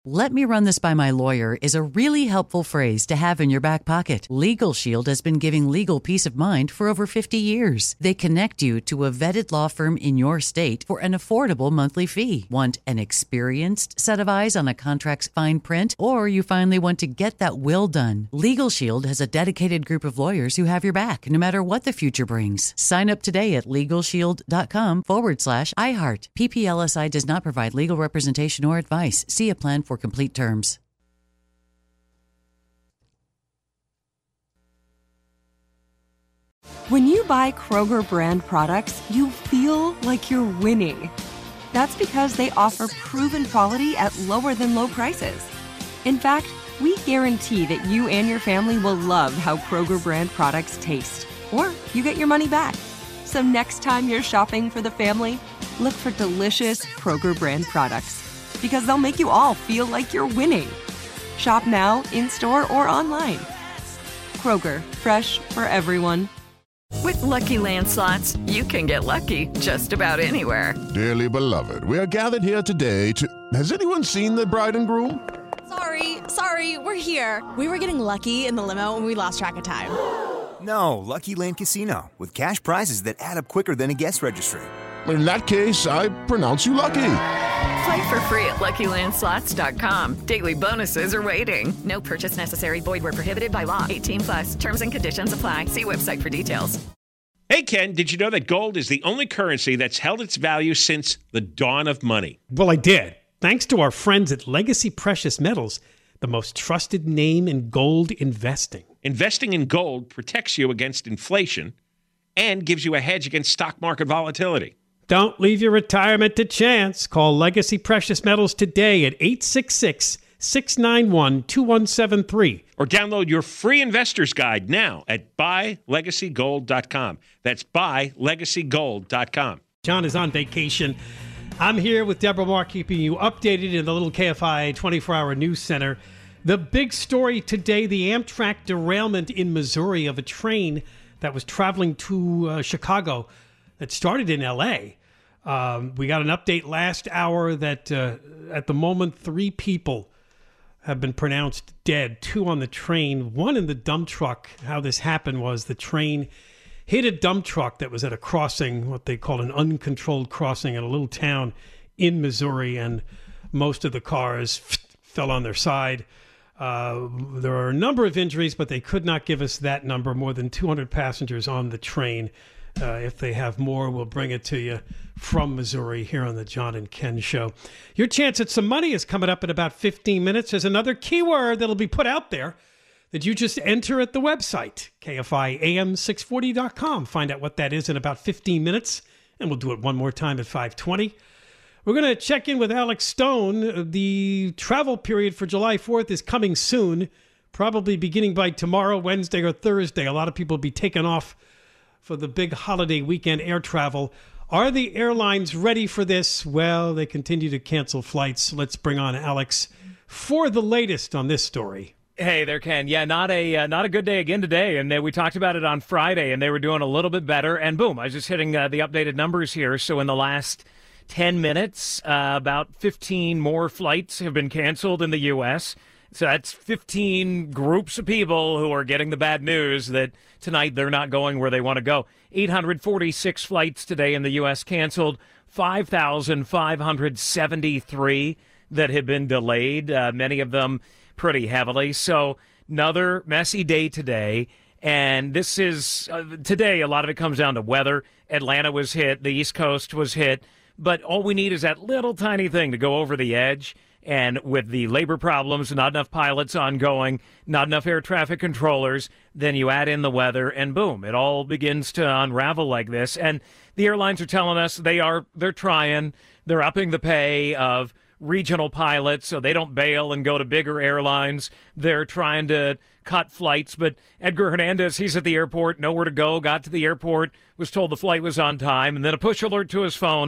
"Let me run this by my lawyer" is a really helpful phrase to have in your back pocket. Legal Shield has been giving legal peace of mind for over 50 years. They connect you to a vetted law firm in your state for an affordable monthly fee. Want an experienced set of eyes on a contract's fine print? Or you finally want to get that will done? Legal Shield has a dedicated group of lawyers who have your back, no matter what the future brings. Sign up today at LegalShield.com/iHeart. PPLSI does not provide legal representation or advice. See a plan for complete terms. When you buy Kroger brand products, you feel like you're winning. That's because they offer proven quality at lower than low prices. In fact, we guarantee that you and your family will love how Kroger brand products taste, or you get your money back. So next time you're shopping for the family, look for delicious Kroger brand products, because they'll make you all feel like you're winning. Shop now, in-store, or online. Kroger, fresh for everyone. With Lucky Land Slots, you can get lucky just about anywhere. Dearly beloved, we are gathered here today to... Has anyone seen the bride and groom? Sorry, we're here. We were getting lucky in the limo and we lost track of time. No, Lucky Land Casino, with cash prizes that add up quicker than a guest registry. In that case, I pronounce you lucky. Play for free at LuckyLandSlots.com. Daily bonuses are waiting. No purchase necessary. Void where prohibited by law. 18+. Terms and conditions apply. See website for details. Hey, Ken, did you know that gold is the only currency that's held its value since the dawn of money? Well, I did. Thanks to our friends at Legacy Precious Metals, the most trusted name in gold investing. Investing in gold protects you against inflation and gives you a hedge against stock market volatility. Don't leave your retirement to chance. Call Legacy Precious Metals today at 866-691-2173. Or download your free investor's guide now at buylegacygold.com. That's buylegacygold.com. John is on vacation. I'm here with Deborah Mark, keeping you updated in the little KFI 24-hour news center. The big story today, the Amtrak derailment in Missouri of a train that was traveling to Chicago that started in L.A. We got an update last hour that at the moment 3 people have been pronounced dead, 2 on the train, 1 in the dump truck. How this happened was the train hit a dump truck that was at a crossing, what they call an uncontrolled crossing in a little town in Missouri, and most of the cars fell on their side. There are a number of injuries, but they could not give us that number. More than 200 passengers on the train. If they have more, we'll bring it to you from Missouri here on the John and Ken Show. Your chance at some money is coming up in about 15 minutes. There's another keyword that'll be put out there that you just enter at the website, KFIAM640.com. Find out what that is in about 15 minutes, and we'll do it one more time at 5:20. We're going to check in with Alex Stone. The travel period for July 4th is coming soon, probably beginning by tomorrow, Wednesday, or Thursday. A lot of people will be taking off for the big holiday weekend air travel. Are the airlines ready for this? Well, they continue to cancel flights. Let's bring on Alex for the latest on this story. Hey there, Ken. Yeah, not a good day again today. And we talked about it on Friday, and they were doing a little bit better. And boom, I was just hitting the updated numbers here. So in the last 10 minutes, about 15 more flights have been canceled in the U.S., so that's 15 groups of people who are getting the bad news that tonight they're not going where they want to go. 846 flights today in the U.S. canceled, 5,573 that have been delayed, many of them pretty heavily. So another messy day today. And this is, today, a lot of it comes down to weather. Atlanta was hit, the East Coast was hit. But all we need is that little tiny thing to go over the edge. And with the labor problems, not enough pilots ongoing, not enough air traffic controllers, then you add in the weather, and boom, it all begins to unravel like this. And the airlines are telling us they're trying, they're upping the pay of regional pilots so they don't bail and go to bigger airlines. They're trying to cut flights, but Edgar Hernandez, he's at the airport, nowhere to go, got to the airport, was told the flight was on time, and then a push alert to his phone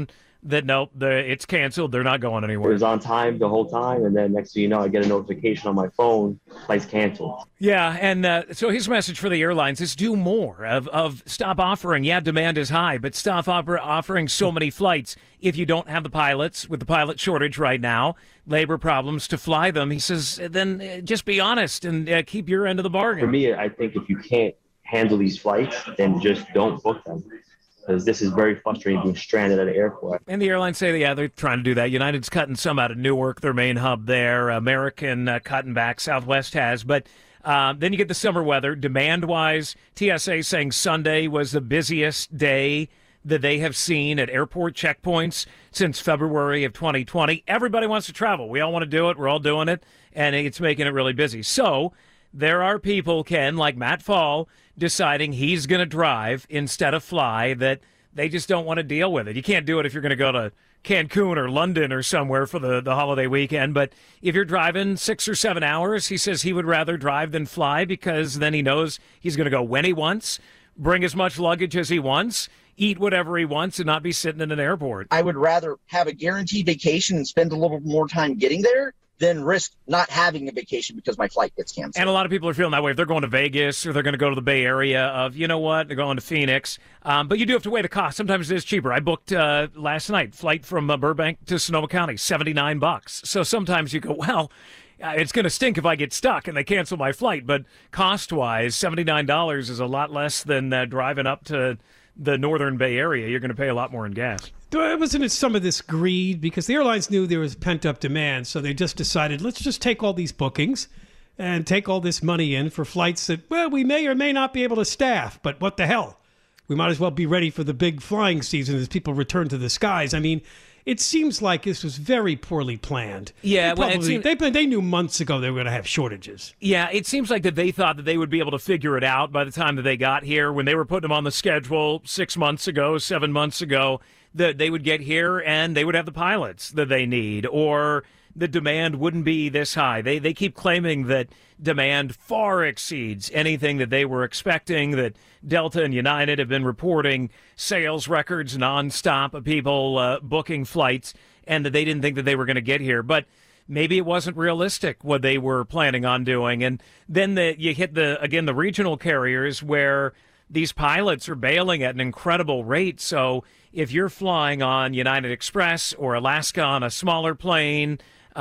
that nope, it's canceled. They're not going It anywhere. was on time the whole time, and then next thing you know, I get a notification on my phone, flight's canceled. Yeah, and so his message for the airlines is do more of stop offering. Yeah, demand is high, but stop offering so many flights. If you don't have the pilots, with the pilot shortage right now, labor problems to fly them, he says, then just be honest and keep your end of the bargain. For me, I think if you can't handle these flights, then just don't book them. Because this is very frustrating being stranded at an airport. And the airlines say, yeah, they're trying to do that. United's cutting some out of Newark, their main hub there. American cutting back. Southwest has. But then you get the summer weather. Demand-wise, TSA saying Sunday was the busiest day that they have seen at airport checkpoints since February of 2020. Everybody wants to travel. We all want to do it. We're all doing it. And it's making it really busy. So there are people, Ken, like Matt Fall, deciding he's going to drive instead of fly, that they just don't want to deal with it. You can't do it if you're going to go to Cancun or London or somewhere for the holiday weekend. But if you're driving 6 or 7 hours, he says he would rather drive than fly, because then he knows he's going to go when he wants, bring as much luggage as he wants, eat whatever he wants, and not be sitting in an airport. I would rather have a guaranteed vacation and spend a little more time getting there than risk not having a vacation because my flight gets canceled. And a lot of people are feeling that way. If they're going to Vegas or they're going to go to the Bay Area of, you know what, they're going to Phoenix. But you do have to weigh the cost. Sometimes it is cheaper. I booked last night, flight from Burbank to Sonoma County, $79. So sometimes you go, well, it's going to stink if I get stuck and they cancel my flight. But cost-wise, $79 is a lot less than driving up to the northern Bay Area. You're going to pay a lot more in gas. Wasn't it some of this greed? Because the airlines knew there was pent-up demand, so they just decided, let's just take all these bookings and take all this money in for flights that, well, we may or may not be able to staff, but what the hell? We might as well be ready for the big flying season as people return to the skies. I mean, it seems like this was very poorly planned. Yeah, they knew months ago they were going to have shortages. Yeah, it seems like that they thought that they would be able to figure it out by the time that they got here. When they were putting them on the schedule 6 months ago, 7 months ago, that they would get here and they would have the pilots that they need, or the demand wouldn't be this high. They keep claiming that demand far exceeds anything that they were expecting, that Delta and United have been reporting sales records nonstop of people booking flights, and that they didn't think that they were going to get here. But maybe it wasn't realistic what they were planning on doing. And then you hit the regional carriers, where these pilots are bailing at an incredible rate. So if you're flying on United Express or Alaska on a smaller plane,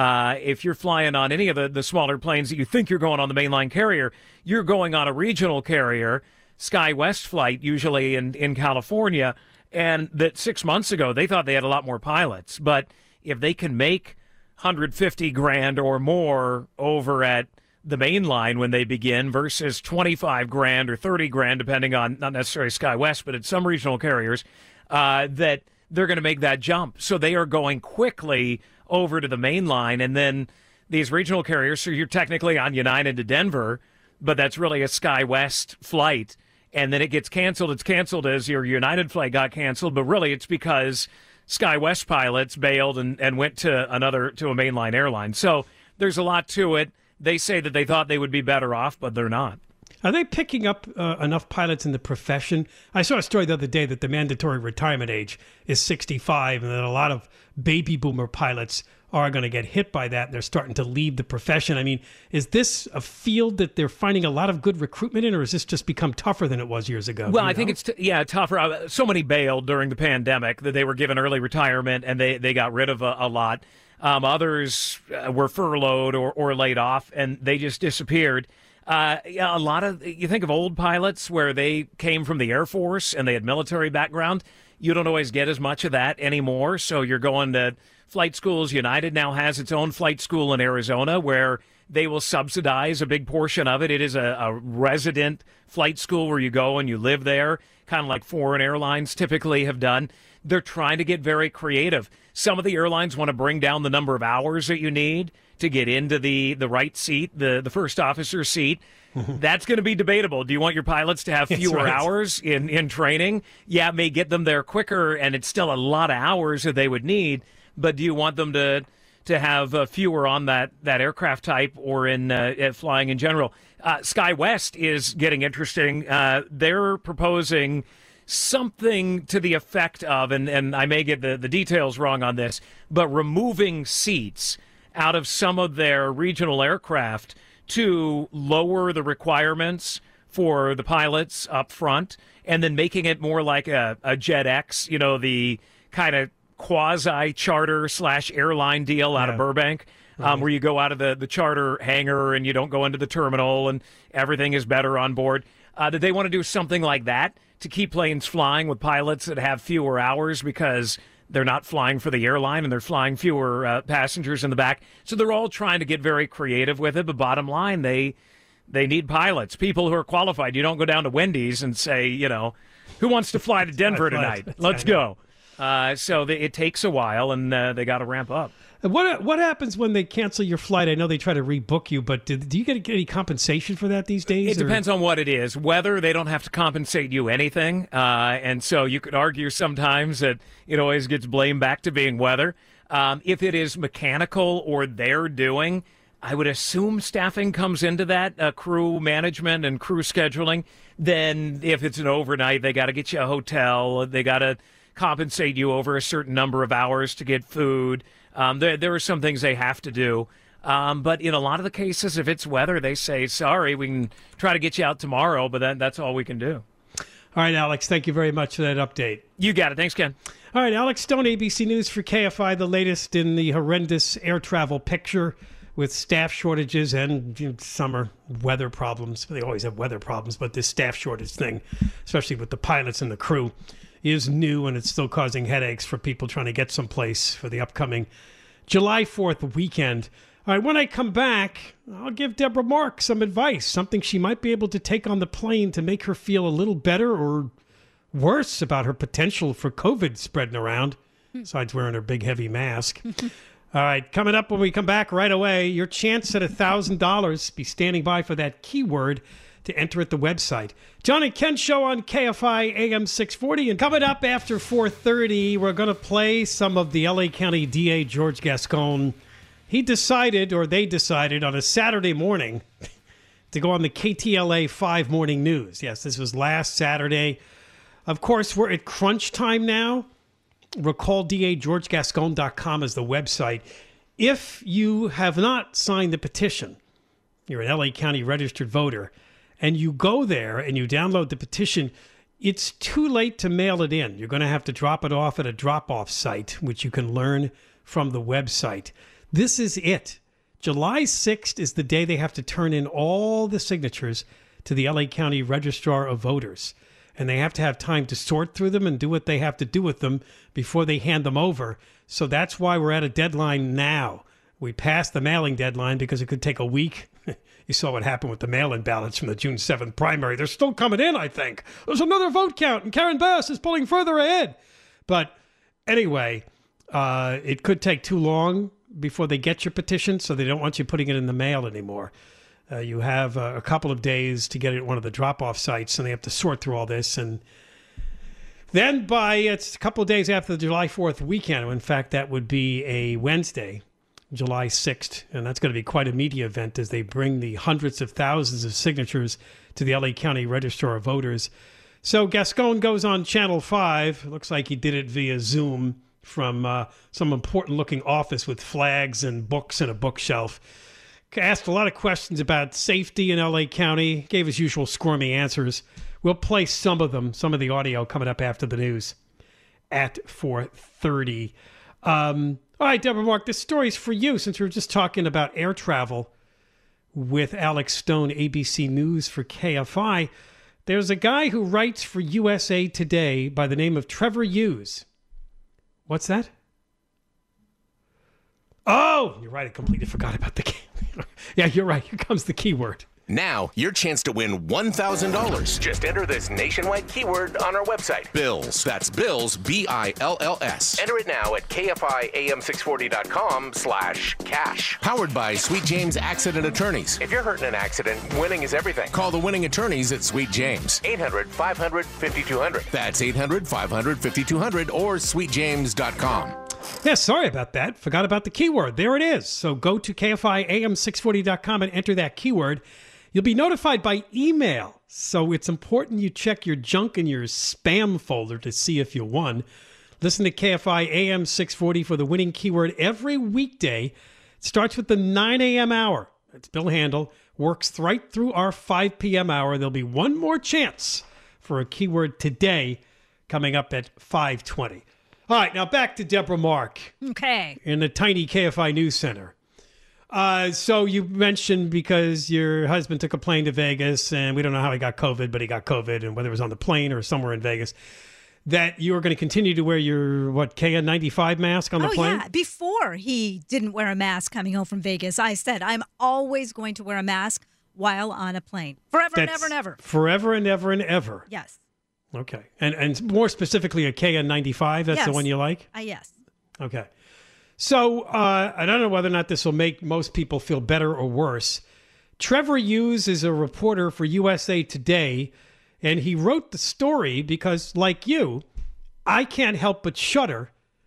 if you're flying on any of the smaller planes that you think you're going on the mainline carrier, you're going on a regional carrier, SkyWest flight, usually in California, and that 6 months ago they thought they had a lot more pilots. But if they can make $150,000 or more over at the main line when they begin versus $25,000 or $30,000, depending on not necessarily SkyWest, but at some regional carriers, that they're going to make that jump. So they are going quickly over to the main line, and then these regional carriers, so you're technically on United to Denver, but that's really a SkyWest flight, and then it gets canceled. It's canceled as your United flight got canceled, but really it's because SkyWest pilots bailed and went to a mainline airline. So there's a lot to it. They say that they thought they would be better off, but they're not. Are they picking up enough pilots in the profession? I saw a story the other day that the mandatory retirement age is 65, and that a lot of baby boomer pilots are going to get hit by that, and they're starting to leave the profession. I mean, is this a field that they're finding a lot of good recruitment in, or has this just become tougher than it was years ago? Well, I think it's tougher. So many bailed during the pandemic that they were given early retirement, and they got rid of a lot. Others were furloughed or laid off, and they just disappeared. A lot of, you think of old pilots where they came from the Air Force and they had military background. You don't always get as much of that anymore. So you're going to flight schools. United now has its own flight school in Arizona where they will subsidize a big portion of it. It is a resident flight school where you go and you live there, kind of like foreign airlines typically have done. They're trying to get very creative. Some of the airlines want to bring down the number of hours that you need to get into the right seat, the first officer seat. That's going to be debatable. Do you want your pilots to have fewer hours in training? Yeah, it may get them there quicker, and it's still a lot of hours that they would need. But do you want them to have fewer on that aircraft type or in flying in general? SkyWest is getting interesting. They're proposing something to the effect of, and I may get the details wrong on this, but removing seats out of some of their regional aircraft to lower the requirements for the pilots up front, and then making it more like a JetX, the kind of quasi-charter / airline deal out of Burbank, where you go out of the charter hangar and you don't go into the terminal and everything is better on board. Did they want to do something like that to keep planes flying with pilots that have fewer hours because they're not flying for the airline and they're flying fewer passengers in the back? So they're all trying to get very creative with it, but bottom line, they need pilots, people who are qualified. You don't go down to Wendy's and say, who wants to fly to Denver tonight? Let's go. So it takes a while, and they got to ramp up. What happens when they cancel your flight? I know they try to rebook you, but do you get any compensation for that these days? It depends on what it is. Weather, they don't have to compensate you anything. And so you could argue sometimes that it always gets blamed back to being weather. If it is mechanical or they're doing, I would assume staffing comes into that, crew management and crew scheduling. Then if it's an overnight, they got to get you a hotel. They got to compensate you over a certain number of hours to get food. There are some things they have to do. But in a lot of the cases, if it's weather, they say, sorry, we can try to get you out tomorrow, but that's all we can do. All right, Alex, thank you very much for that update. You got it. Thanks, Ken. All right, Alex Stone, ABC News for KFI, the latest in the horrendous air travel picture with staff shortages and summer weather problems. They always have weather problems, but this staff shortage thing, especially with the pilots and the crew, is new, and it's still causing headaches for people trying to get someplace for the upcoming July 4th weekend. All right, when I come back, I'll give Deborah Mark some advice, something she might be able to take on the plane to make her feel a little better or worse about her potential for COVID spreading around, besides wearing her big, heavy mask. All right, coming up when we come back right away, your chance at $1,000. Be standing by for that keyword to enter at the website. John and Ken Show on KFI AM 640. And coming up after 4:30, we're going to play some of the LA County DA George Gascon. They decided on a Saturday morning to go on the KTLA 5 Morning News. Yes, this was last Saturday. Of course, we're at crunch time now. Recall DAGeorgeGascon.com as the website. If you have not signed the petition, you're an LA County registered voter, and you go there and you download the petition, it's too late to mail it in. You're going to have to drop it off at a drop-off site, which you can learn from the website. This is it. July 6th is the day they have to turn in all the signatures to the LA County Registrar of Voters. And they have to have time to sort through them and do what they have to do with them before they hand them over. So that's why we're at a deadline now. We passed the mailing deadline because it could take a week. You saw what happened with the mail-in ballots from the June 7th primary. They're still coming in, I think. There's another vote count, and Karen Bass is pulling further ahead. But anyway, it could take too long before they get your petition, so they don't want you putting it in the mail anymore. You have a couple of days to get it at one of the drop-off sites, and they have to sort through all this. And then it's a couple of days after the July 4th weekend. In fact, that would be a Wednesday, July 6th. And that's going to be quite a media event as they bring the hundreds of thousands of signatures to the LA County Registrar of Voters. So Gascon goes on Channel 5. It looks like he did it via Zoom from some important-looking office with flags and books and a bookshelf. Asked a lot of questions about safety in LA County, gave his usual squirmy answers. We'll play some of them, some of the audio coming up after the news at 4:30. All right, Deborah Mark, this story's for you since we were just talking about air travel with Alex Stone, ABC News for KFI. There's a guy who writes for USA Today by the name of Trevor Hughes. What's that? Oh, you're right. I completely forgot about the Yeah, you're right. Here comes the keyword. Now, your chance to win $1,000. Just enter this nationwide keyword on our website. Bills. That's Bills, B-I-L-L-S. Enter it now at KFIAM640.com/cash. Powered by Sweet James Accident Attorneys. If you're hurt in an accident, winning is everything. Call the winning attorneys at Sweet James. 800-500-5200. That's 800-500-5200 or sweetjames.com. Yeah, sorry about that. Forgot about the keyword. There it is. So go to KFIAM640.com and enter that keyword. You'll be notified by email, so it's important you check your junk and your spam folder to see if you won. Listen to KFI AM 640 for the winning keyword every weekday. It starts with the 9 a.m. hour. It's Bill Handel. Works right through our 5 p.m. hour. There'll be one more chance for a keyword today coming up at 5:20. All right, now back to Deborah Mark. Okay. In the tiny KFI News Center. So you mentioned because your husband took a plane to Vegas, and we don't know how he got COVID, but he got COVID, and whether it was on the plane or somewhere in Vegas, that you were going to continue to wear your, KN95 mask on the plane? Oh, yeah. Before he didn't wear a mask coming home from Vegas, I said, I'm always going to wear a mask while on a plane. Forever and ever and ever. Forever and ever and ever. Yes. Okay. And more specifically a KN95, that's the one you like? Yes. Okay. So I don't know whether or not this will make most people feel better or worse. Trevor Hughes is a reporter for USA Today, and he wrote the story because, like you, I can't help but shudder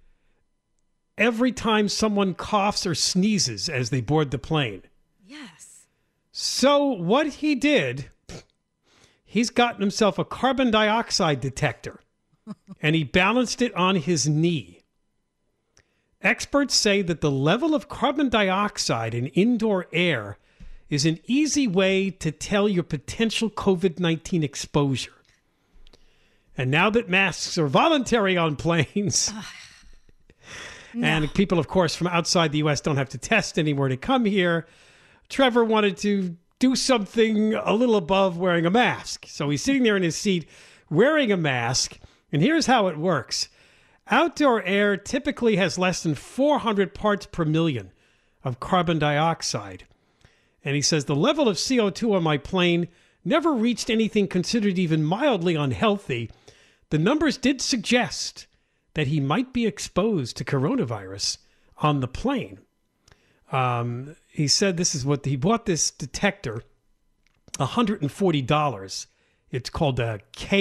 every time someone coughs or sneezes as they board the plane. Yes. So what he did, he's gotten himself a carbon dioxide detector, and he balanced it on his knee. Experts say that the level of carbon dioxide in indoor air is an easy way to tell your potential COVID-19 exposure. And now that masks are voluntary on planes, and people, of course, from outside the U.S. don't have to test anymore to come here, Trevor wanted to do something a little above wearing a mask. So he's sitting there in his seat wearing a mask, and here's how it works. Outdoor air typically has less than 400 parts per million of carbon dioxide. And he says, the level of CO2 on my plane never reached anything considered even mildly unhealthy. The numbers did suggest that he might be exposed to coronavirus on the plane. He said he bought this detector, $140. It's called a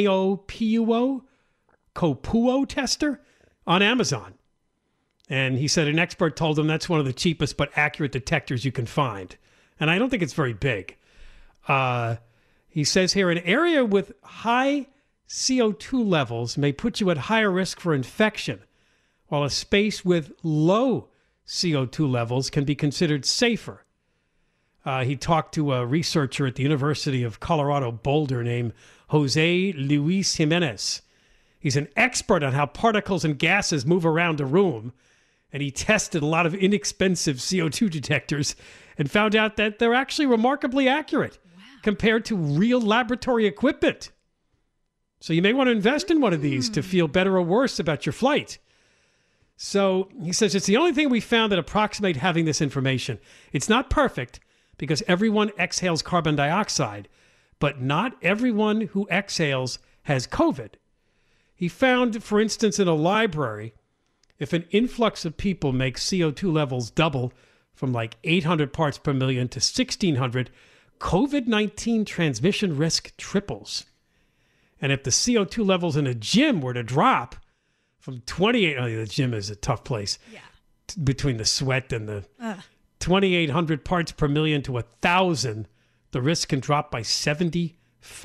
Kopuo tester on Amazon. And he said an expert told him that's one of the cheapest but accurate detectors you can find. And I don't think it's very big. He says here, an area with high CO2 levels may put you at higher risk for infection, while a space with low CO2 levels can be considered safer. He talked to a researcher at the University of Colorado Boulder named Jose Luis Jimenez. He's an expert on how particles and gases move around a room, and he tested a lot of inexpensive CO2 detectors and found out that they're actually remarkably accurate compared to real laboratory equipment. So you may want to invest in one of these to feel better or worse about your flight. So he says it's the only thing we found that approximate having this information. It's not perfect because everyone exhales carbon dioxide, but not everyone who exhales has COVID. He found, for instance, in a library, if an influx of people makes CO2 levels double from like 800 parts per million to 1,600, COVID-19 transmission risk triples. And if the CO2 levels in a gym were to drop from 28, the gym is a tough place, between the sweat and the 2,800 parts per million to 1,000, the risk can drop by 75%.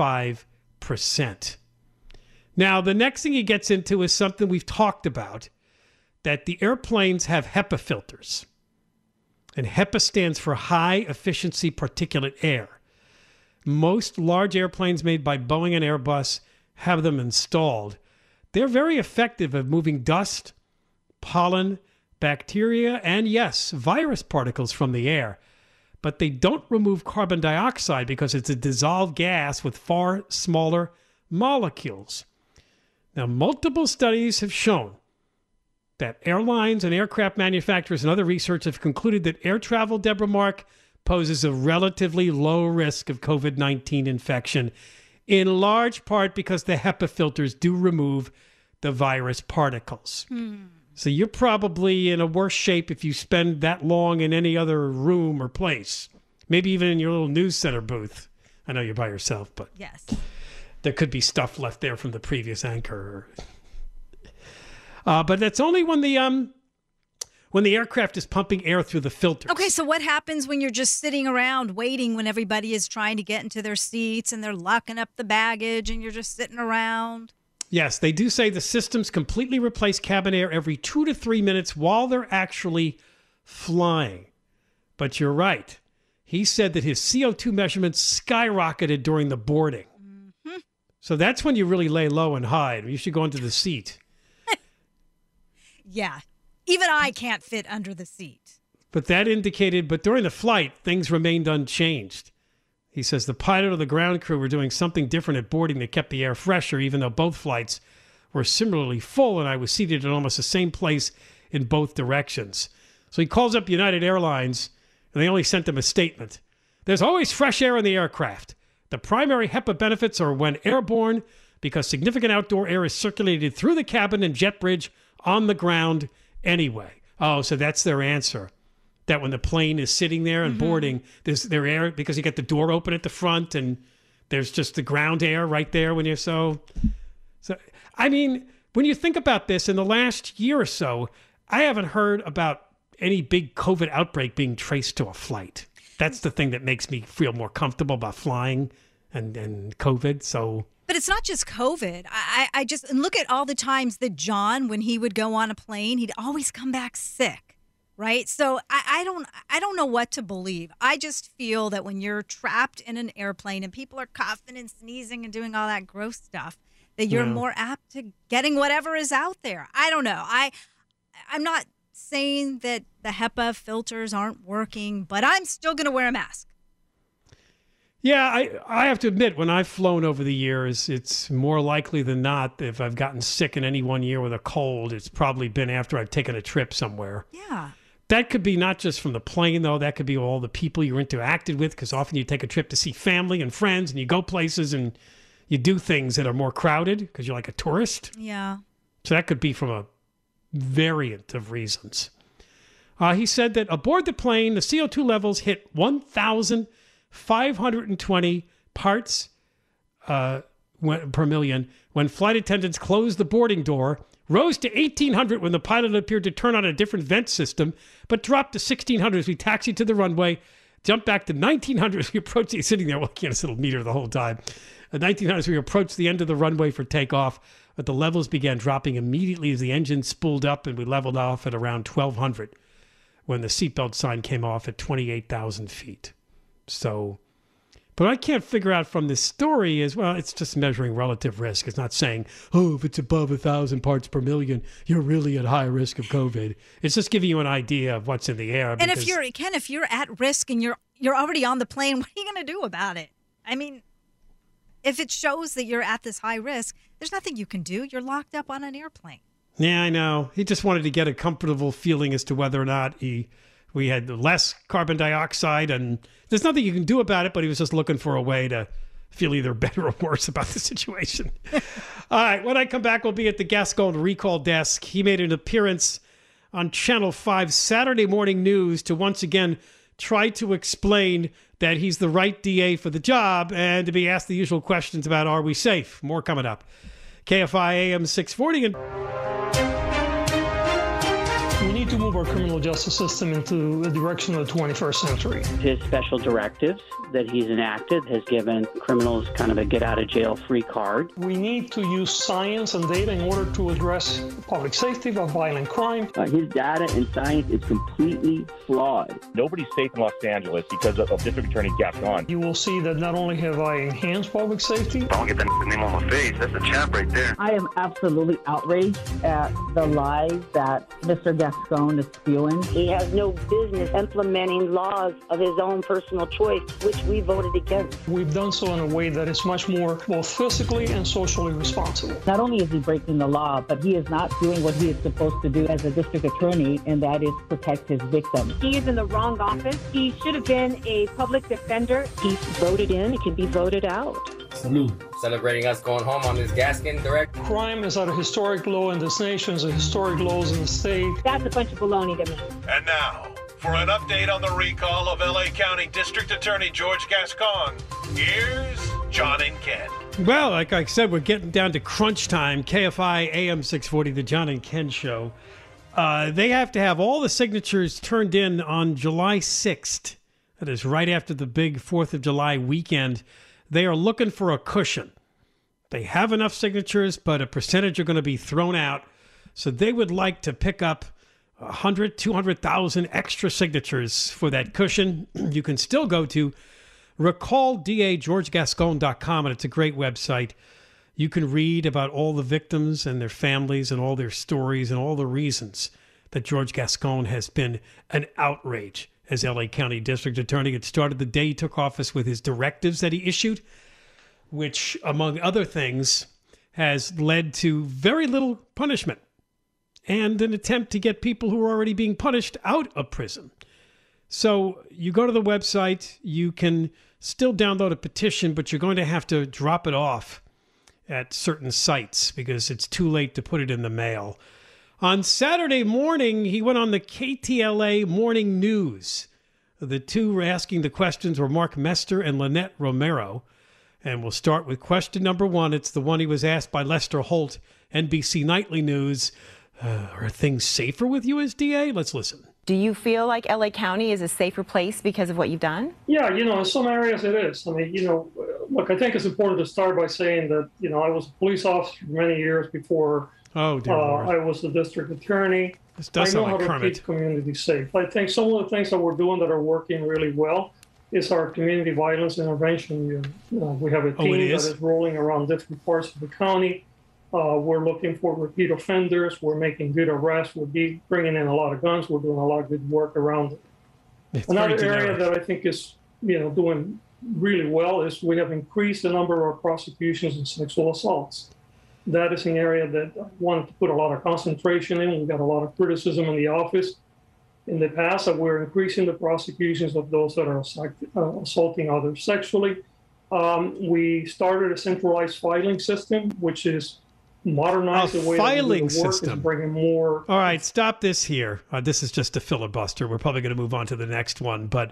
Now, the next thing he gets into is something we've talked about, that the airplanes have HEPA filters. And HEPA stands for High Efficiency Particulate Air. Most large airplanes made by Boeing and Airbus have them installed. They're very effective at moving dust, pollen, bacteria, and yes, virus particles from the air. But they don't remove carbon dioxide because it's a dissolved gas with far smaller molecules. Now, multiple studies have shown that airlines and aircraft manufacturers and other research have concluded that air travel, Deborah Mark, poses a relatively low risk of COVID-19 infection, in large part because the HEPA filters do remove the virus particles. So you're probably in a worse shape if you spend that long in any other room or place, maybe even in your little news center booth. I know you're by yourself, but yes, there could be stuff left there from the previous anchor. But that's only when the when the aircraft is pumping air through the filters. Okay, so what happens when you're just sitting around waiting when everybody is trying to get into their seats and they're locking up the baggage and you're just sitting around? Yes, they do say the systems completely replace cabin air every 2 to 3 minutes while they're actually flying. But you're right. He said that his CO2 measurements skyrocketed during the boarding. Mm-hmm. So that's when you really lay low and hide. You should go into the seat. Yeah. Even I can't fit under the seat. But during the flight, things remained unchanged. He says the pilot or the ground crew were doing something different at boarding that kept the air fresher, even though both flights were similarly full, and I was seated in almost the same place in both directions. So he calls up United Airlines, and they only sent him a statement. There's always fresh air in the aircraft. The primary HEPA benefits are when airborne, because significant outdoor air is circulated through the cabin and jet bridge on the ground anyway. Oh, so that's their answer. That when the plane is sitting there and boarding, there's their air, because you get the door open at the front and there's just the ground air right there when you're so I mean, when you think about this in the last year or so, I haven't heard about any big COVID outbreak being traced to a flight. That's the thing that makes me feel more comfortable about flying and COVID. So But it's not just COVID. I just look at all the times that John, when he would go on a plane, he'd always come back sick, right? So I don't know what to believe. I just feel that when you're trapped in an airplane and people are coughing and sneezing and doing all that gross stuff, that you're more apt to getting whatever is out there. I don't know. I'm not saying that the HEPA filters aren't working, but I'm still going to wear a mask. Yeah, I have to admit, when I've flown over the years, it's more likely than not, if I've gotten sick in any one year with a cold, it's probably been after I've taken a trip somewhere. Yeah. That could be not just from the plane, though. That could be all the people you interacted with, because often you take a trip to see family and friends, and you go places and you do things that are more crowded because you're like a tourist. Yeah. So that could be from a variant of reasons. He said that aboard the plane, the CO2 levels hit 1,520 parts per million when flight attendants closed the boarding door, rose to 1,800 when the pilot appeared to turn on a different vent system, but dropped to 1,600 as we taxied to the runway, jumped back to 1,900 as we approached, sitting there looking at this little meter the whole time, 1,900 as we approached the end of the runway for takeoff, but the levels began dropping immediately as the engine spooled up and we leveled off at around 1,200 when the seatbelt sign came off at 28,000 feet. So, but I can't figure out from this story is, well, it's just measuring relative risk. It's not saying, oh, if it's above 1,000 parts per million, you're really at high risk of COVID. It's just giving you an idea of what's in the air. And if you're at risk and you're already on the plane, what are you going to do about it? I mean, if it shows that you're at this high risk, there's nothing you can do. You're locked up on an airplane. Yeah, I know. He just wanted to get a comfortable feeling as to whether or not we had less carbon dioxide, and there's nothing you can do about it, but he was just looking for a way to feel either better or worse about the situation. All right, when I come back, we'll be at the Gascon recall desk. He made an appearance on Channel 5 Saturday Morning News to once again try to explain that he's the right DA for the job and to be asked the usual questions about, are we safe? More coming up. KFI AM 640 and... We need to move our criminal justice system into the direction of the 21st century. His special directives that he's enacted has given criminals kind of a get-out-of-jail-free card. We need to use science and data in order to address public safety of violent crime. His data and science is completely flawed. Nobody's safe in Los Angeles because of District Attorney Gascon. You will see that not only have I enhanced public safety... Don't get the name on my face. That's a champ right there. I am absolutely outraged at the lies that Mr. Gascon is spewing. He has no business implementing laws of his own personal choice, which we voted against. We've done so in a way that is much more both physically and socially responsible. Not only is he breaking the law, but he is not doing what he is supposed to do as a district attorney, and that is protect his victims. He is in the wrong office. He should have been a public defender. He's voted in. He can be voted out. Celebrating us going home on this Gascon direct. Crime is at a historic low in this nation, is a historic lows in the state. That's a bunch of baloney to me. And now, for an update on the recall of LA County District Attorney George Gascon, here's John and Ken. Well, like I said, we're getting down to crunch time. KFI AM 640, the John and Ken Show. They have to have all the signatures turned in on July 6th. That is right after the big 4th of July weekend. They are looking for a cushion. They have enough signatures, but a percentage are going to be thrown out. So they would like to pick up 100, 200,000 extra signatures for that cushion. You can still go to recalldageorgegascon.com, and it's a great website. You can read about all the victims and their families and all their stories and all the reasons that George Gascon has been an outrage as LA County District Attorney. It started the day he took office with his directives that he issued, which, among other things, has led to very little punishment and an attempt to get people who are already being punished out of prison. So you go to the website, you can still download a petition, but you're going to have to drop it off at certain sites because it's too late to put it in the mail. On Saturday morning, he went on the KTLA Morning News. The two asking the questions were Mark Mester and Lynette Romero. And we'll start with question number one. It's the one he was asked by Lester Holt, NBC Nightly News. Are things safer with you as DA? Let's listen. Do you feel like LA County is a safer place because of what you've done? Yeah, in some areas it is. I mean, look, I think it's important to start by saying that, I was a police officer for many years before Lord. I was the district attorney. This does I know sound like how to Kermit. keep the community safe. I think some of the things that we're doing that are working really well is our community violence intervention. We have a team that is rolling around different parts of the county. We're looking for repeat offenders. We're making good arrests. We're bringing in a lot of guns. We're doing a lot of good work around it. Another area that I think is, doing really well is we have increased the number of our prosecutions in sexual assaults. That is an area that I wanted to put a lot of concentration in. We've got a lot of criticism in the office in the past that we're increasing the prosecutions of those that are assaulting others sexually. We started a centralized filing system, which is modernize the way filing that we do the work, system. is bringing more. All right, stop this here. This is just a filibuster. We're probably going to move on to the next one, but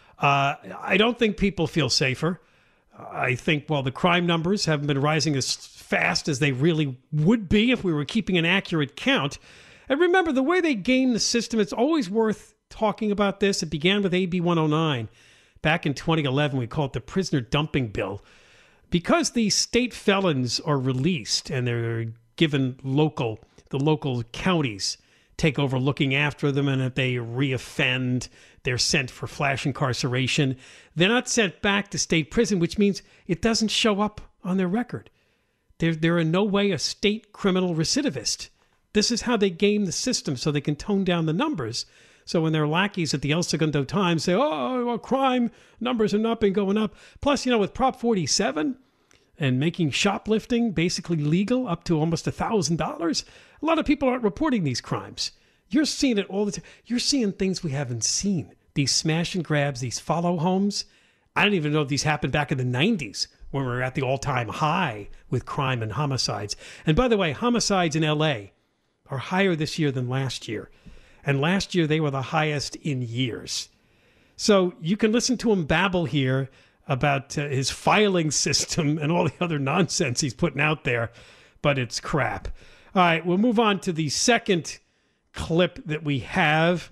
I don't think people feel safer. I think while the crime numbers haven't been rising as fast as they really would be if we were keeping an accurate count. And remember, the way they game the system, it's always worth talking about this. It began with AB 109. Back in 2011, we call it the prisoner dumping bill. Because the state felons are released and they're given the local counties take over looking after them, and if they reoffend, they're sent for flash incarceration. They're not sent back to state prison, which means it doesn't show up on their record. They're in no way a state criminal recidivist. This is how they game the system so they can tone down the numbers. So when their lackeys at the El Segundo Times say, crime numbers have not been going up. Plus, with Prop 47 and making shoplifting basically legal up to almost $1,000, a lot of people aren't reporting these crimes. You're seeing it all the time. You're seeing things we haven't seen. These smash and grabs, these follow homes. I don't even know if these happened back in the 90s when we were at the all-time high with crime and homicides. And by the way, homicides in L.A. are higher this year than last year. And last year, they were the highest in years. So you can listen to him babble here about his filing system and all the other nonsense he's putting out there, but it's crap. All right, we'll move on to the second clip that we have.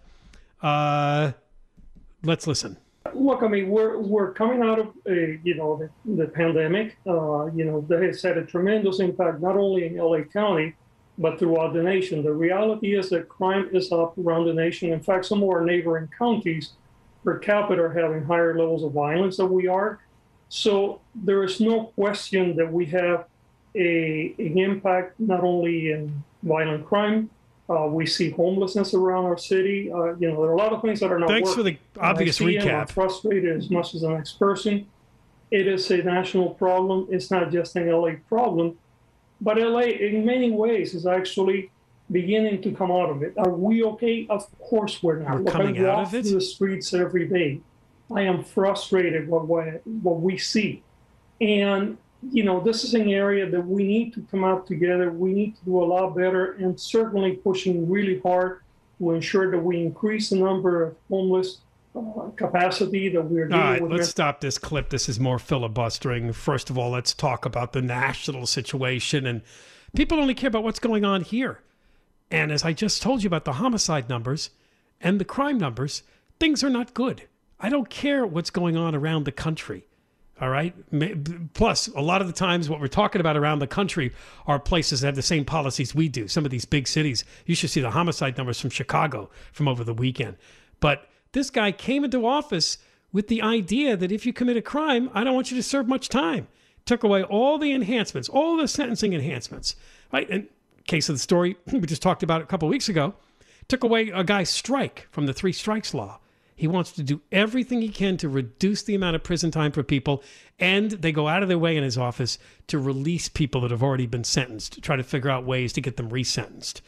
Let's listen. Look, I mean, we're coming out of the pandemic. That has had a tremendous impact not only in LA County, but throughout the nation. The reality is that crime is up around the nation. In fact, some of our neighboring counties per capita are having higher levels of violence than we are. So there is no question that we have an impact not only in violent crime. We see homelessness around our city. There are a lot of things that are not Thanks working. for the obvious recap. I'm frustrated as much as the next person. It is a national problem. It's not just an LA problem. But LA, in many ways, is actually beginning to come out of it. Are we okay? Of course we're not. We're coming out of it? I walk through the streets every day. I am frustrated with what we see. And, this is an area that we need to come out together. We need to do a lot better, and certainly pushing really hard to ensure that we increase the number of homeless capacity that we're dealing all right, with. Let's stop this clip. This is more filibustering. First of all, let's talk about the national situation. And people only care about what's going on here. And as I just told you about the homicide numbers and the crime numbers, things are not good. I don't care what's going on around the country. All right. Plus, a lot of the times what we're talking about around the country are places that have the same policies we do. Some of these big cities. You should see the homicide numbers from Chicago from over the weekend. But this guy came into office with the idea that if you commit a crime, I don't want you to serve much time. Took away all the enhancements, all the sentencing enhancements. Right. And case of the story we just talked about a couple of weeks ago, took away a guy's strike from the 3 strikes law. He wants to do everything he can to reduce the amount of prison time for people, and they go out of their way in his office to release people that have already been sentenced, to try to figure out ways to get them resentenced.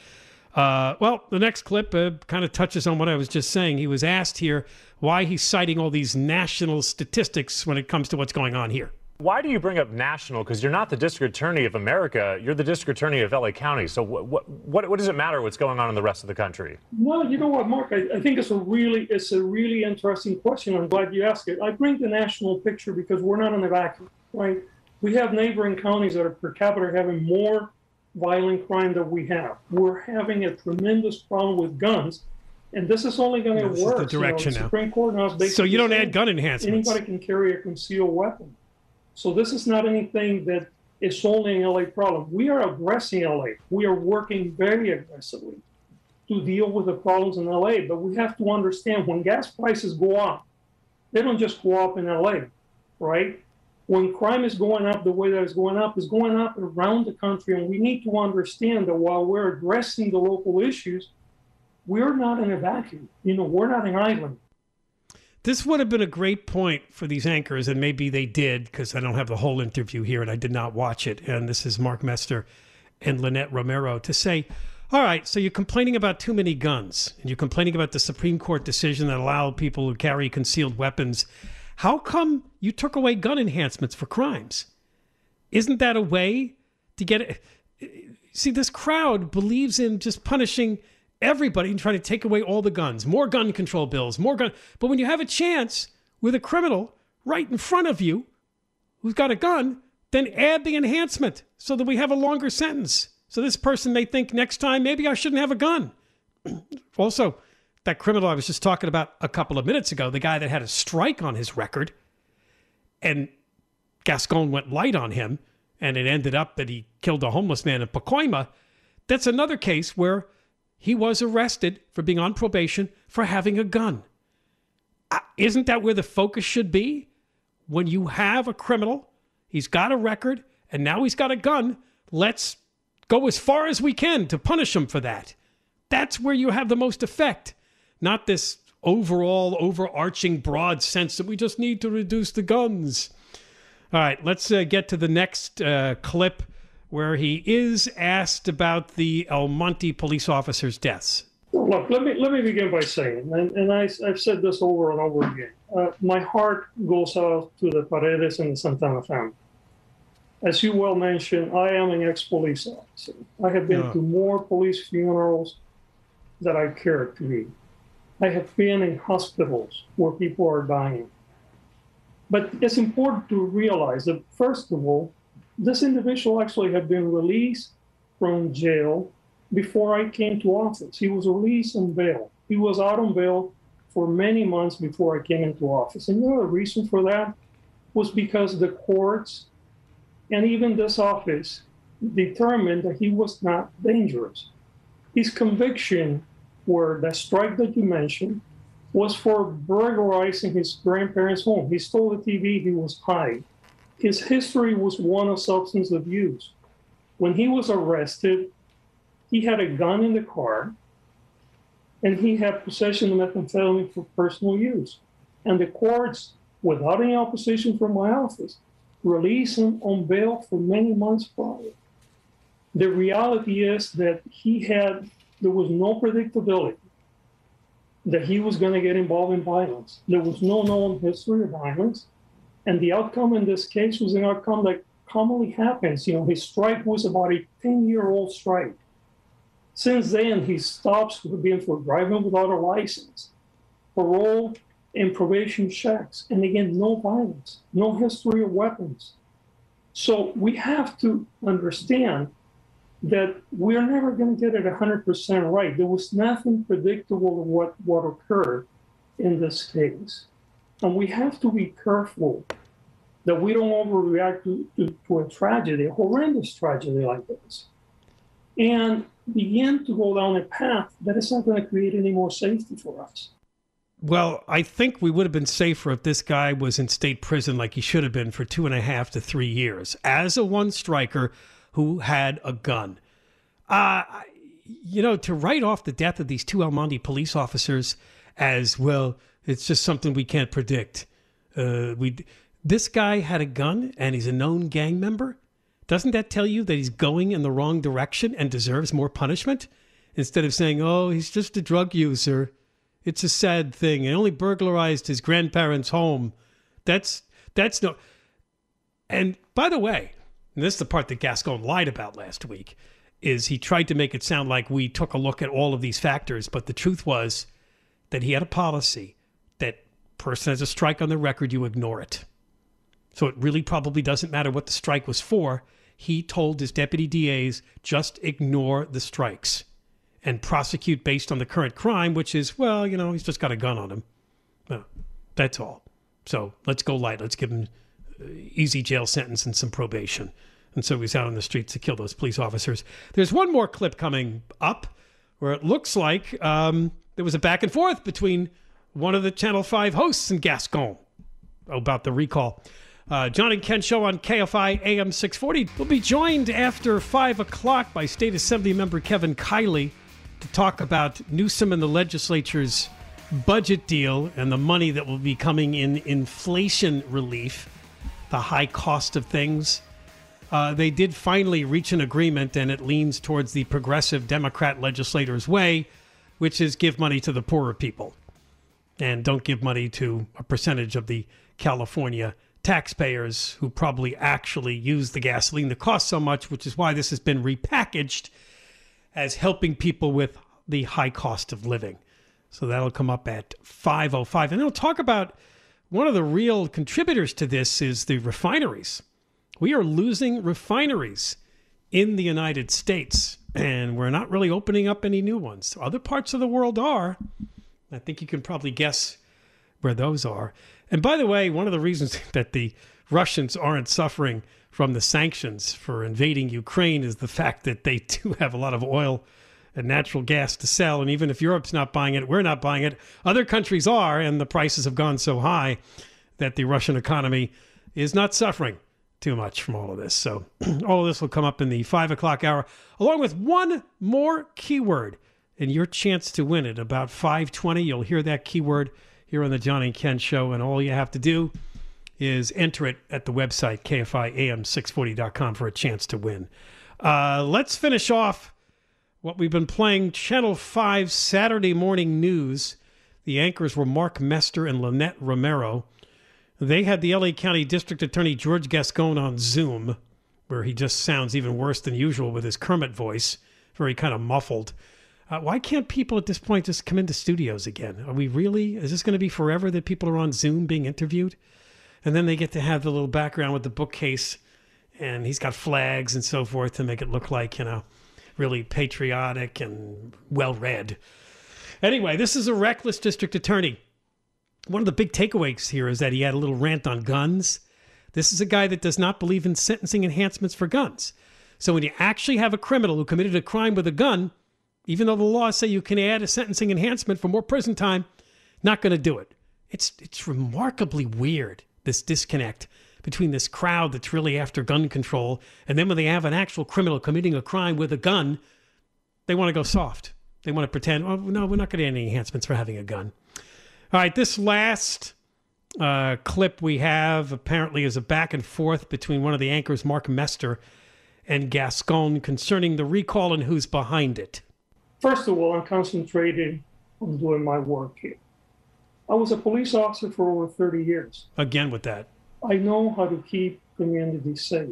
Well, the next clip kind of touches on what I was just saying. He was asked here why he's citing all these national statistics when it comes to what's going on here. Why do you bring up national? Because you're not the district attorney of America. You're the district attorney of LA County. So what does it matter what's going on in the rest of the country? Well, you know what, Mark? I think it's a really interesting question. I'm glad you asked it. I bring the national picture because we're not in a vacuum, right? We have neighboring counties that are per capita having more violent crime than we have. We're having a tremendous problem with guns. And this is only going to work. This is the direction the now. Supreme Court now is basically so you don't saying add gun enhancements. Anybody can carry a concealed weapon. So this is not anything that is only an LA problem. We are addressing LA. We are working very aggressively to deal with the problems in LA. But we have to understand when gas prices go up, they don't just go up in LA, right? When crime is going up the way that it's going up around the country. And we need to understand that while we're addressing the local issues, we're not in a vacuum. We're not an island. This would have been a great point for these anchors, and maybe they did, because I don't have the whole interview here and I did not watch it. And this is Mark Mester and Lynette Romero to say, all right, so you're complaining about too many guns, and you're complaining about the Supreme Court decision that allowed people to carry concealed weapons. How come you took away gun enhancements for crimes? Isn't that a way to get it? See, this crowd believes in just punishing everybody and trying to take away all the guns, more gun control bills, more gun. But when you have a chance with a criminal right in front of you who's got a gun, then add the enhancement so that we have a longer sentence. So this person may think next time, maybe I shouldn't have a gun. Also, that criminal I was just talking about a couple of minutes ago, the guy that had a strike on his record, and Gascon went light on him, and it ended up that he killed a homeless man in Pacoima. That's another case where he was arrested for being on probation for having a gun. Isn't that where the focus should be? When you have a criminal, he's got a record, and now he's got a gun, let's go as far as we can to punish him for that. That's where you have the most effect, not this overall, overarching, broad sense that we just need to reduce the guns. All right, let's get to the next clip, where he is asked about the El Monte police officer's deaths. Look, let me begin by saying, and I've said this over and over again, my heart goes out to the Paredes and the Santana family. As you well mentioned, I am an ex-police officer. I have been to more police funerals than I care to be. I have been in hospitals where people are dying. But it's important to realize that, first of all, this individual actually had been released from jail before I came to office. He was released on bail. He was out on bail for many months before I came into office. And the reason for that was because the courts and even this office determined that he was not dangerous. His conviction for that strike that you mentioned was for burglarizing his grandparents' home. He stole the TV, he was high. His history was one of substance abuse. When he was arrested, he had a gun in the car, and he had possession of methamphetamine for personal use. And the courts, without any opposition from my office, released him on bail for many months prior. The reality is that there was no predictability that he was going to get involved in violence. There was no known history of violence. And the outcome in this case was an outcome that commonly happens. His strike was about a 10-year-old strike. Since then, he stops for driving without a license, parole, and probation checks. And again, no violence, no history of weapons. So we have to understand that we're never going to get it 100% right. There was nothing predictable of what occurred in this case. And we have to be careful that we don't overreact to a tragedy, a horrendous tragedy like this, and begin to go down a path that is not going to create any more safety for us. Well, I think we would have been safer if this guy was in state prison like he should have been for 2.5 to 3 years as a one striker who had a gun. To write off the death of these 2 El Monte police officers as, well, it's just something we can't predict. This guy had a gun and he's a known gang member. Doesn't that tell you that he's going in the wrong direction and deserves more punishment? Instead of saying, oh, he's just a drug user. It's a sad thing. He only burglarized his grandparents' home. That's no... And by the way, and this is the part that Gascon lied about last week, is he tried to make it sound like we took a look at all of these factors, but the truth was that he had a policy that person has a strike on the record, you ignore it. So it really probably doesn't matter what the strike was for. He told his deputy DAs, just ignore the strikes and prosecute based on the current crime, which is, well, he's just got a gun on him. Well, that's all. So let's go light. Let's give him easy jail sentence and some probation. And so he's out on the streets to kill those police officers. There's one more clip coming up where it looks like there was a back and forth between one of the Channel 5 hosts and Gascon about the recall. John and Ken Show on KFI AM 640. We'll be joined after 5 o'clock by State Assembly member Kevin Kiley to talk about Newsom and the legislature's budget deal and the money that will be coming in inflation relief, the high cost of things. They did finally reach an agreement, and it leans towards the progressive Democrat legislators' way, which is give money to the poorer people and don't give money to a percentage of the California taxpayers who probably actually use the gasoline that costs so much, which is why this has been repackaged as helping people with the high cost of living. So that'll come up at 5:05. And they'll talk about one of the real contributors to this is the refineries. We are losing refineries in the United States, and we're not really opening up any new ones. Other parts of the world are. I think you can probably guess where those are. And by the way, one of the reasons that the Russians aren't suffering from the sanctions for invading Ukraine is the fact that they do have a lot of oil and natural gas to sell. And even if Europe's not buying it, we're not buying it. Other countries are, and the prices have gone so high that the Russian economy is not suffering too much from all of this. So all of this will come up in the 5 o'clock hour, along with one more keyword and your chance to win it. About 5:20, you'll hear that keyword here on the John and Ken Show, and all you have to do is enter it at the website, KFIAM640.com, for a chance to win. Let's finish off what we've been playing, Channel 5 Saturday Morning News. The anchors were Mark Mester and Lynette Romero. They had the LA County District Attorney George Gascon on Zoom, where he just sounds even worse than usual with his Kermit voice, very kind of muffled. Why can't people at this point just come into studios again? Are we really? Is this going to be forever that people are on Zoom being interviewed? And then they get to have the little background with the bookcase, and he's got flags and so forth to make it look like, really patriotic and well-read. Anyway, this is a reckless district attorney. One of the big takeaways here is that he had a little rant on guns. This is a guy that does not believe in sentencing enhancements for guns. So when you actually have a criminal who committed a crime with a gun, even though the laws say you can add a sentencing enhancement for more prison time, not going to do it. It's remarkably weird, this disconnect between this crowd that's really after gun control, and then when they have an actual criminal committing a crime with a gun, they want to go soft. They want to pretend, oh, no, we're not going to add any enhancements for having a gun. All right, this last clip we have apparently is a back and forth between one of the anchors, Mark Mester, and Gascon concerning the recall and who's behind it. First of all, I'm concentrating on doing my work here. I was a police officer for over 30 years. Again with that. I know how to keep communities safe.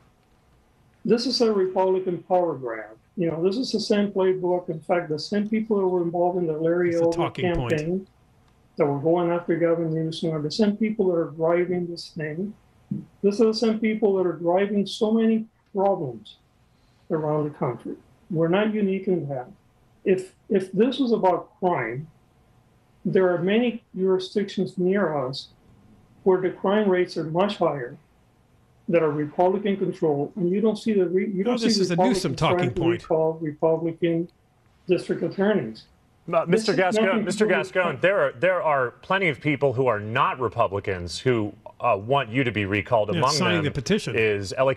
This is a Republican power grab. This is the same playbook. In fact, the same people that were involved in the Larry Elder campaign that were going after Gavin Newsom are the same people that are driving this thing. These are the same people that are driving so many problems around the country. We're not unique in that. If this was about crime, there are many jurisdictions near us where the crime rates are much higher, that are Republican controlled, and you don't see the this is a Newsom talking point. Republican district attorneys. Mr. Gascon, there are plenty of people who are not Republicans who want you to be recalled. Among signing them the petition is LA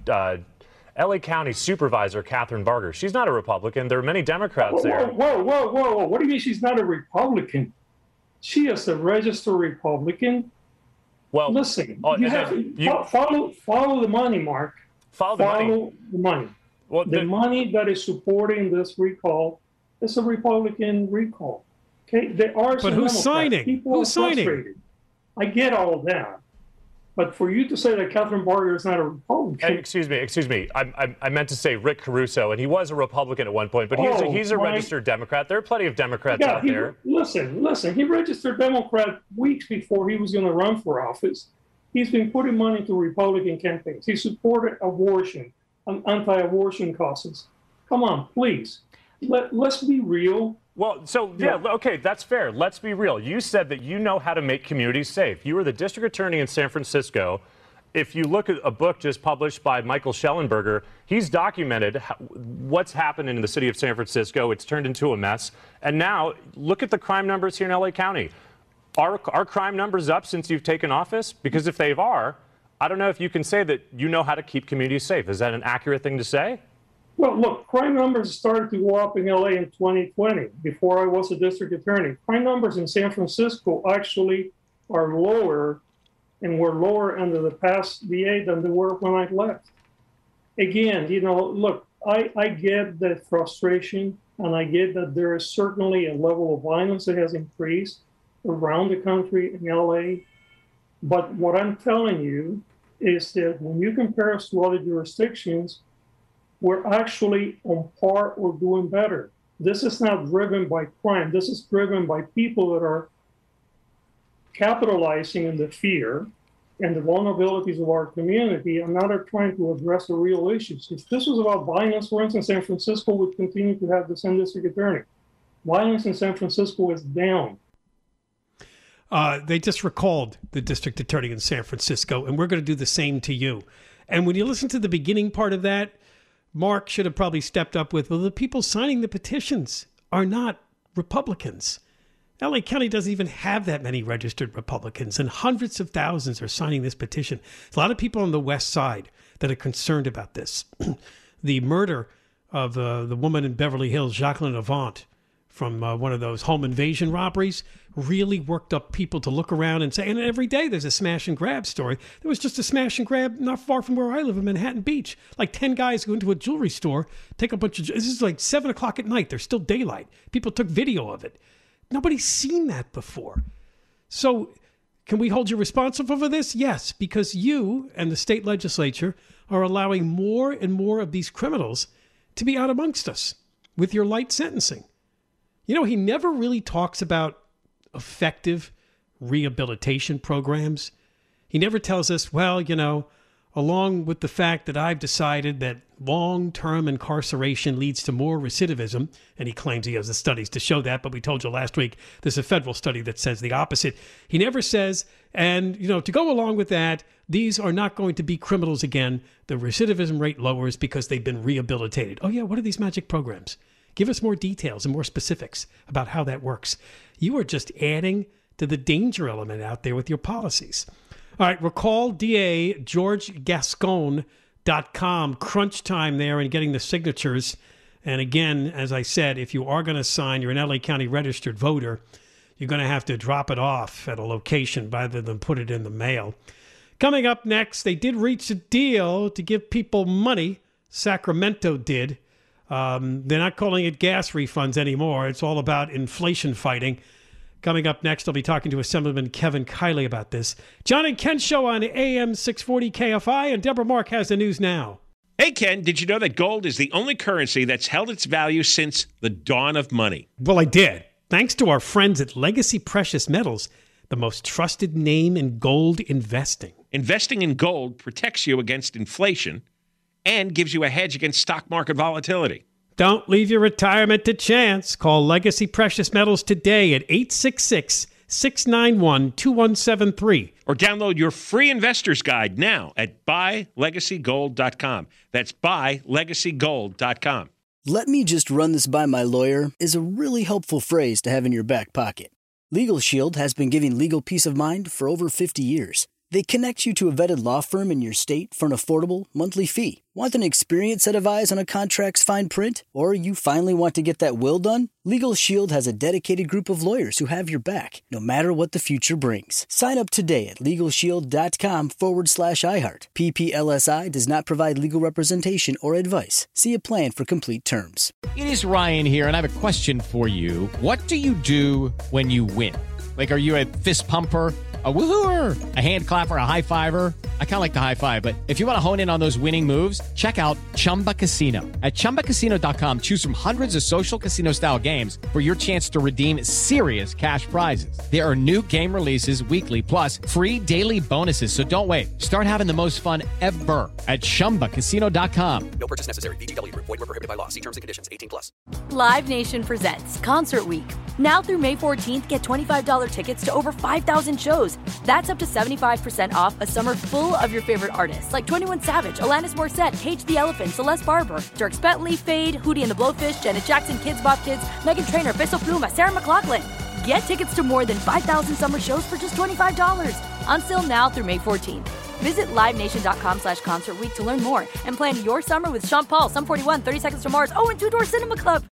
County Supervisor Catherine Barger. She's not a Republican. There are many Democrats there. Whoa! What do you mean she's not a Republican? She is a registered Republican. Well, listen, you have to follow the money, Mark. Follow the money. Well, the money that is supporting this recall is a Republican recall. Okay, there are some but who's signing? People who's signing? Frustrated. I get all of that, but for you to say that Catherine Barger is not a Republican, excuse me. I meant to say Rick Caruso, and he was a Republican at one point, but he's a registered Democrat. There are plenty of Democrats out there. Listen. He registered Democrat weeks before he was going to run for office. He's been putting money to Republican campaigns. He supported abortion and anti-abortion causes. Come on, please. Let's be real. Well, okay, that's fair. Let's be real. You said that you know how to make communities safe. You were the district attorney in San Francisco. If you look at a book just published by Michael Schellenberger, he's documented what's happened in the city of San Francisco. It's turned into a mess. And now, look at the crime numbers here in LA County. Are crime numbers up since you've taken office? Because if they are, I don't know if you can say that you know how to keep communities safe. Is that an accurate thing to say? Well, look, crime numbers started to go up in LA in 2020, before I was a district attorney. Crime numbers in San Francisco actually are lower, and were lower under the past DA than they were when I left. Again, look, I get the frustration, and I get that there is certainly a level of violence that has increased around the country in LA. But what I'm telling you is that when you compare us to other jurisdictions, we're actually on par or doing better. This is not driven by crime. This is driven by people that are capitalizing on the fear and the vulnerabilities of our community and not are trying to address the real issues. If this was about violence, for instance, San Francisco would continue to have the same district attorney. Violence in San Francisco is down. They just recalled the district attorney in San Francisco, and we're going to do the same to you. And when you listen to the beginning part of that, Mark should have probably stepped up with, well, the people signing the petitions are not Republicans. LA County doesn't even have that many registered Republicans, and hundreds of thousands are signing this petition. There's a lot of people on the west side that are concerned about this. The murder of the woman in Beverly Hills, Jacqueline Avant, from one of those home invasion robberies, really worked up people to look around and say, and every day there's a smash and grab story. There was just a smash and grab not far from where I live in Manhattan Beach. Like 10 guys go into a jewelry store, take a bunch of, this is like 7 o'clock at night. There's still daylight. People took video of it. Nobody's seen that before. So can we hold you responsible for this? Yes, because you and the state legislature are allowing more and more of these criminals to be out amongst us with your light sentencing. He never really talks about effective rehabilitation programs. He never tells us, well, along with the fact that I've decided that long-term incarceration leads to more recidivism, and he claims he has the studies to show that, but we told you last week there's a federal study that says the opposite. He never says, and, to go along with that, these are not going to be criminals again. The recidivism rate lowers because they've been rehabilitated. Oh, yeah, what are these magic programs? Give us more details and more specifics about how that works. You are just adding to the danger element out there with your policies. All right, recall DA GeorgeGascon.com. Crunch time there and getting the signatures. And again, as I said, if you are going to sign, you're an LA County registered voter, you're going to have to drop it off at a location rather than put it in the mail. Coming up next, they did reach a deal to give people money. Sacramento did. They're not calling it gas refunds anymore. It's all about inflation fighting. Coming up next, I'll be talking to Assemblyman Kevin Kiley about this. John and Ken Show on AM 640 KFI, and Deborah Mark has the news now. Hey, Ken, did you know that gold is the only currency that's held its value since the dawn of money? Well, I did. Thanks to our friends at Legacy Precious Metals, the most trusted name in gold investing. Investing in gold protects you against inflation and gives you a hedge against stock market volatility. Don't leave your retirement to chance. Call Legacy Precious Metals today at 866-691-2173. Or download your free investor's guide now at buylegacygold.com. That's buylegacygold.com. "Let me just run this by my lawyer" is a really helpful phrase to have in your back pocket. Legal Shield has been giving legal peace of mind for over 50 years. They connect you to a vetted law firm in your state for an affordable monthly fee. Want an experienced set of eyes on a contract's fine print? Or you finally want to get that will done? Legal Shield has a dedicated group of lawyers who have your back, no matter what the future brings. Sign up today at LegalShield.com/iHeart. PPLSI does not provide legal representation or advice. See a plan for complete terms. It is Ryan here, and I have a question for you. What do you do when you win? Like, are you a fist pumper, a woohooer, a hand clapper, a high fiver? I kind of like the high five, but if you want to hone in on those winning moves, check out Chumba Casino. At ChumbaCasino.com, choose from hundreds of social casino style games for your chance to redeem serious cash prizes. There are new game releases weekly, plus free daily bonuses. So don't wait. Start having the most fun ever at ChumbaCasino.com. No purchase necessary. VGW Group. Void where prohibited by law. See terms and conditions. 18+. Live Nation presents Concert Week. Now through May 14th, get $25 tickets to over 5,000 shows. That's up to 75% off a summer full of your favorite artists like 21 Savage, Alanis Morissette, Cage the Elephant, Celeste Barber, Dierks Bentley, Fade, Hootie and the Blowfish, Janet Jackson, Kids Bop Kids, Meghan Trainor, Peso Pluma, Sarah McLachlan. Get tickets to more than 5,000 summer shows for just $25. On sale now through May 14th. Visit LiveNation.com/Concert Week to learn more and plan your summer with Sean Paul, Sum 41, 30 Seconds to Mars, and Two Door Cinema Club.